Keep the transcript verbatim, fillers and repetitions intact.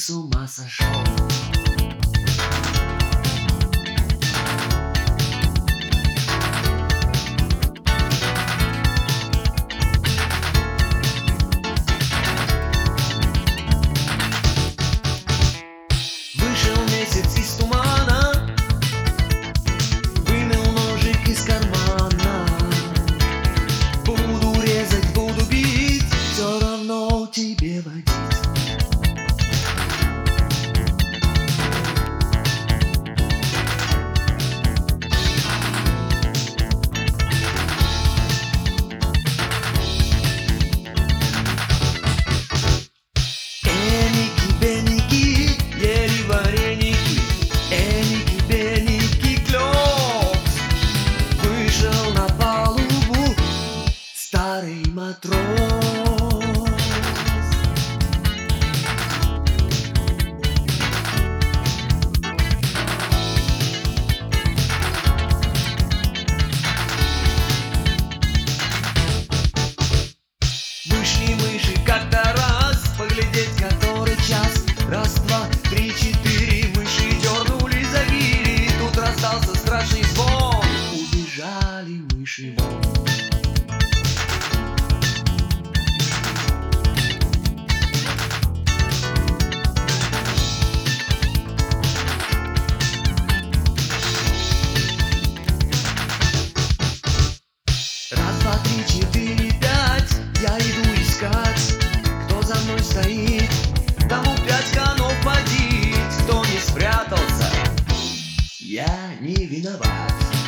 с ума сошел. Вышел месяц из тумана, вынул ножик из кармана. Буду резать, буду бить, все равно тебе водить. Старый матрос. Вышли мыши как-то раз поглядеть, который час. Раз, два, три, четыре, мыши дернули, завили. Тут раздался страшный звон, убежали мыши вон. Раз, два, три, четыре, пять, я иду искать, кто за мной стоит, тому пять конов подить. Кто не спрятался, я не виноват.